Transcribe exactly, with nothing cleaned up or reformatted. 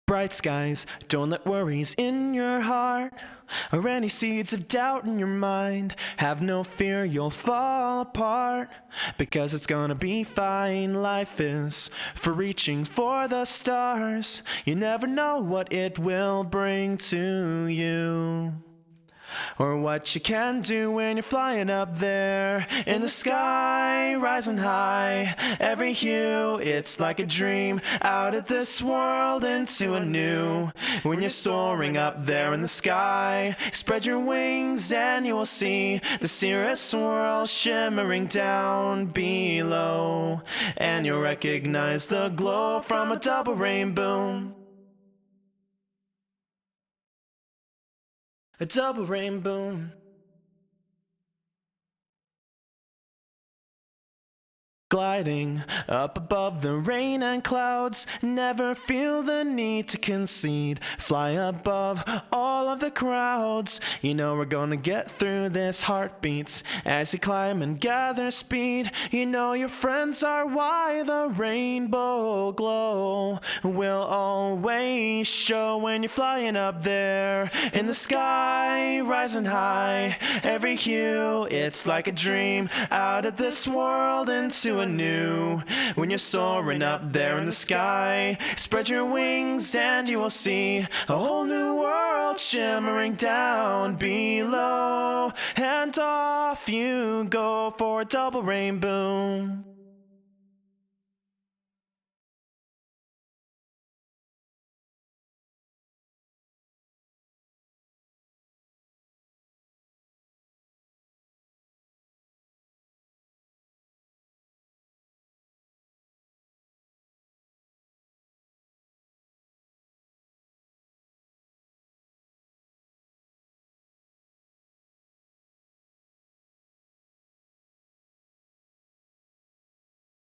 Bright skies, don't let worries in your heart or any seeds of doubt in your mind. Have no fear, you'll fall apart, because it's gonna be fine. Life is for reaching for the stars. You never know what it will bring to you, or what you can do when you're flying up there in the sky, rising high. Every hue, it's like a dream, out of this world into a new. When you're soaring up there in the sky, spread your wings and you will see the cirrus swirl shimmering down below, and you'll recognize the glow from a double rainbow. A double rainbow. Gliding up above the rain and clouds, never feel the need to concede. Fly above all of the crowds. You know we're gonna get through this. Heartbeats as you climb and gather speed. You know your friends are why the rainbow glow will always show when you're flying up there in the sky, rising high. Every hue, it's like a dream, out of this world into anew. When you're soaring up there in the sky, spread your wings and you will see a whole new world shimmering down below, and off you go for a double rainbow.